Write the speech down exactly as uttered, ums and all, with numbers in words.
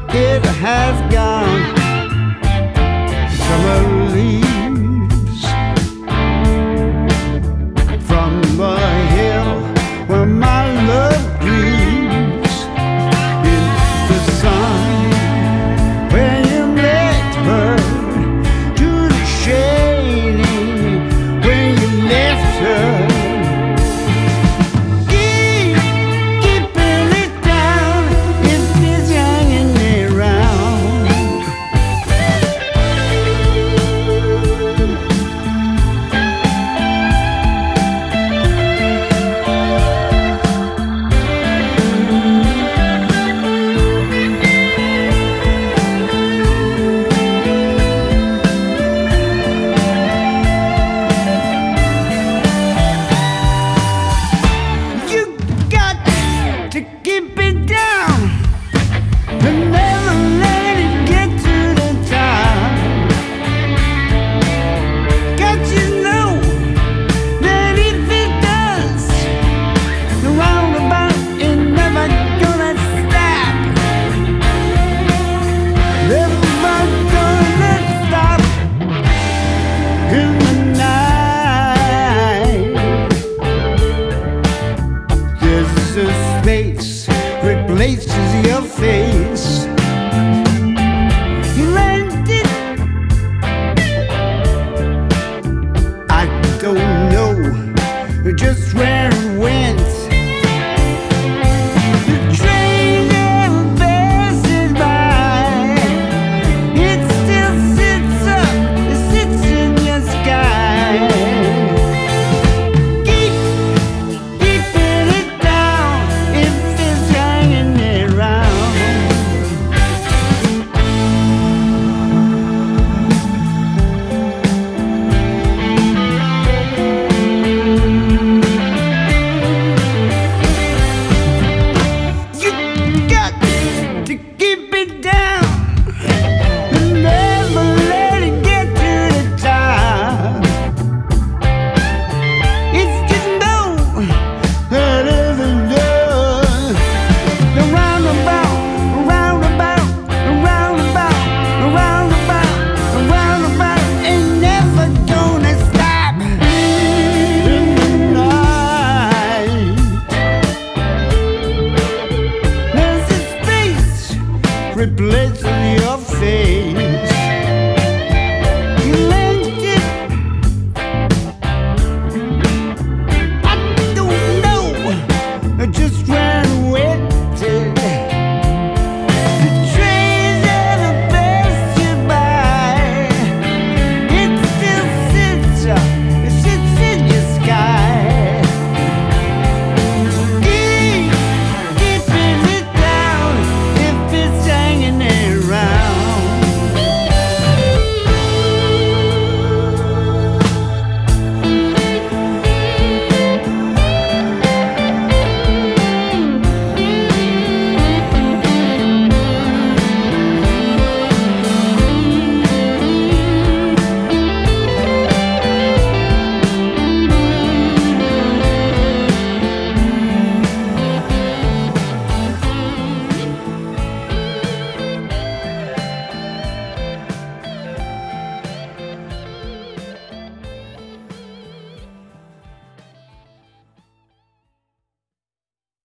it has gone. Summer leaves from the hill where my love dreams in the sun, where you left her to the shading, where you left her. To keep it down and never let it get to the top. 'Cause you know that if it does, the roundabout is never gonna stop. Never gonna stop in the night. There's a space replaces your face. You lent it. I don't know just where it went. The train never passes by. It still sits up, it sits in your sky. Keep, keeping it down if it's hanging around. You got to keep it down and never let it get to the top. It's just know that if it does, the roundabout, roundabout, roundabout, roundabout, roundabout ain't never gonna stop. In the night, there's a space replacing your face.